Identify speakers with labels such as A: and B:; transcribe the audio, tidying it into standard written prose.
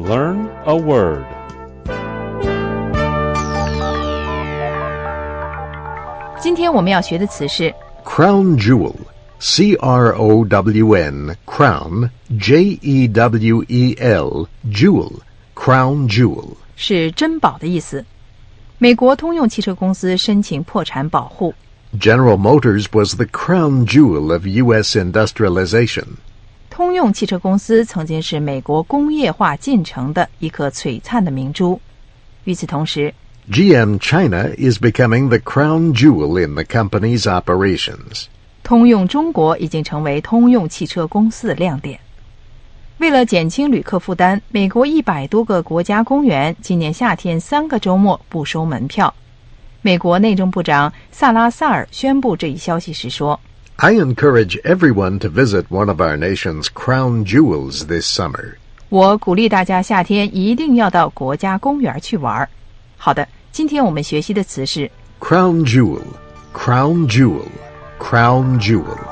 A: Learn a word.
B: 今天我们要学的词是
C: Crown jewel. C-R-O-W-N, crown, J-E-W-E-L, jewel, crown jewel.
B: 是珍宝的意思。美国通用汽车公司申请破产保护。
C: General Motors was the crown jewel of U.S. industrialization.
B: 通用汽车公司曾经是美国工业化进程的一颗璀璨的明珠。与此同时
C: GM China is becoming the crown jewel in the company's operations.
B: 通用中国已经成为通用汽车公司的亮点。为了减轻旅客负担，美国100多个国家公园今年夏天3个周末不收门票。美国内政部长萨拉萨尔宣布这一消息时说
C: I encourage everyone to visit one of our nation's crown jewels this summer.
B: 我鼓励大家夏天一定要到国家公园去玩。好的，今天我们学习的词是
C: Crown jewel, crown jewel, crown jewel.